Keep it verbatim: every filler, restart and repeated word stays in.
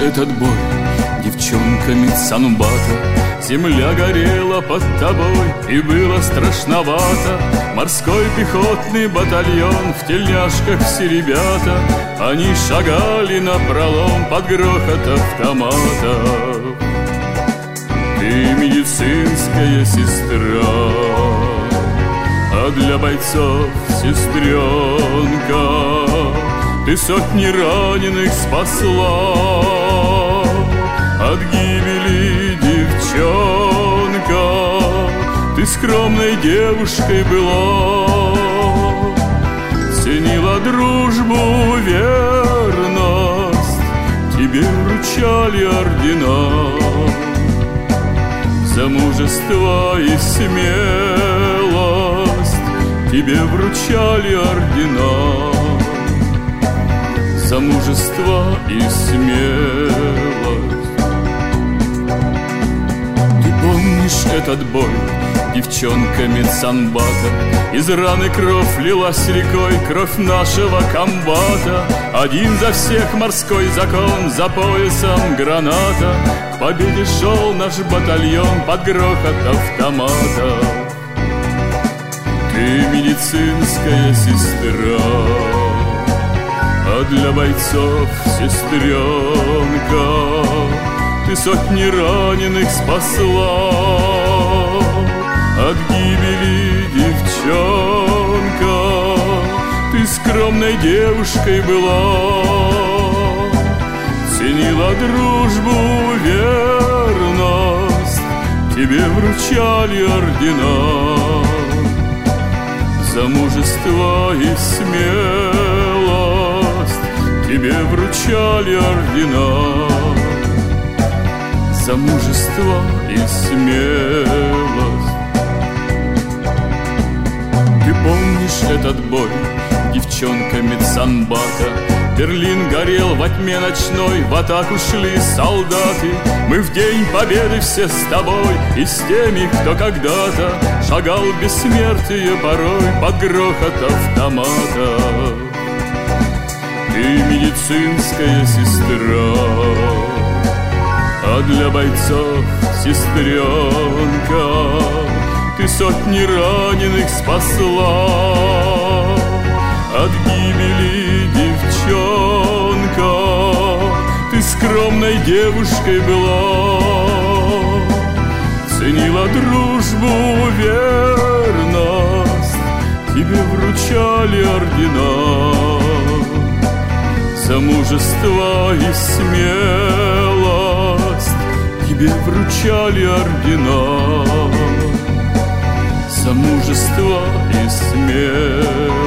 этот бой, девчонка медсанбата? Земля горела под тобой, и было страшновато. Морской пехотный батальон, в тельняшках все ребята. Они шагали напролом под грохот автомата. Ты медицинская сестра, а для бойцов сестренка. Ты сотни раненых спасла от гибели, девчонка. Ты скромной девушкой была, ценила дружбу, верность, тебе вручали ордена за мужество и смелость, тебе вручали ордена за мужество и смелость. Ты помнишь этот бой, девчонка медсанбата? Из раны кровь лилась рекой, кровь нашего комбата. Один за всех морской закон, за поясом граната. К победе шел наш батальон под грохот автомата. Ты медицинская сестра, а для бойцов сестренка. Ты сотни раненых спасла от гибели, девчонка. Ты скромной девушкой была, ценила дружбу, верность, тебе вручали ордена за мужество и смелость, тебе вручали ордена за мужество и смелость. Ты помнишь этот бой, девчонка медсанбата? Берлин горел во тьме ночной, в атаку шли солдаты. Мы в день победы все с тобой и с теми, кто когда-то шагал в бессмертие порой под грохот автомата. Ты медицинская сестра, а для бойцов сестренка. Ты сотни раненых спасла от гибели, девчонка. Ты скромной девушкой была, ценила дружбу, верность, тебе вручали ордена за мужество и смелость, тебе вручали ордена за мужество и смелость.